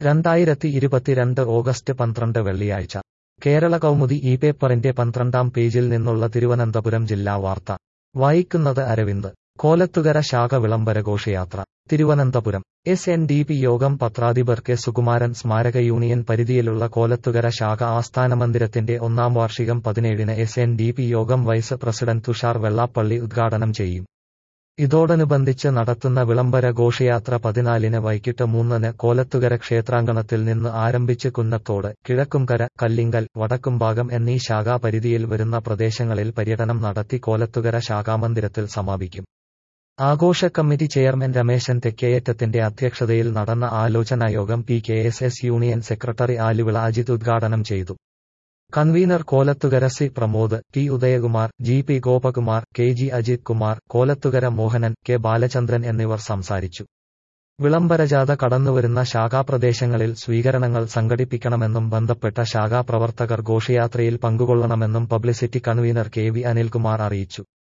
2022 August 12 വെള്ളിയാഴ്ച കേരള കൗമുദി ഈ പേപ്പറിന്റെ 12-ാം പേജിൽ നിന്നുള്ള തിരുവനന്തപുരം ജില്ലാ വാർത്ത വായിക്കുന്നത് അരവിന്ദ്. കോലത്തുകര ശാഖ വിളംബര ഘോഷയാത്ര. തിരുവനന്തപുരം SNDP യോഗം പത്രാധിപർ കെ സുകുമാരൻ സ്മാരക യൂണിയൻ പരിധിയിലുള്ള കോലത്തുകര ശാഖ ആസ്ഥാന മന്ദിരത്തിന്റെ 1-ാം വാർഷികം 17-ന് SNDP യോഗം വൈസ് പ്രസിഡന്റ് തുഷാർ വെള്ളാപ്പള്ളി ഉദ്ഘാടനം ചെയ്യും. ഇതോടനുബന്ധിച്ച് നടത്തുന്ന വിളംബര ഘോഷയാത്ര 14-ന് വൈകിട്ട് 3-ന് കോലത്തുകര ക്ഷേത്രാങ്കണത്തിൽ നിന്ന് ആരംഭിച്ച് കുന്നത്തോട്, കിഴക്കുംകര, കല്ലിങ്കൽ, വടക്കുംഭാഗം എന്നീ ശാഖാപരിധിയിൽ വരുന്ന പ്രദേശങ്ങളിൽ പര്യടനം നടത്തി കോലത്തുകര ശാഖാമന്ദിരത്തിൽ സമാപിക്കും. ആഘോഷകമ്മിറ്റി ചെയർമാൻ രമേശൻ തെക്കേയറ്റത്തിന്റെ അധ്യക്ഷതയിൽ നടന്ന ആലോചനായോഗം PKSS union secretary Aluvila Ajith ഉദ്ഘാടനം ചെയ്തു. Convener Kolathukara C Pramod, T Udayakumar, GP Gopakumar, KG Ajith Kumar, Kolathukara Mohanan, K Balachandran എന്നിവർ സംസാരിച്ചു. വിളംബരജാഥ കടന്നുവരുന്ന ശാഖാപ്രദേശങ്ങളിൽ സ്വീകരണങ്ങൾ സംഘടിപ്പിക്കണമെന്നും ബന്ധപ്പെട്ട ശാഖാപ്രവർത്തകർ ഘോഷയാത്രയിൽ പങ്കുകൊള്ളണമെന്നും പബ്ലിസിറ്റി കൺവീനർ KV അനിൽകുമാർ അറിയിച്ചു.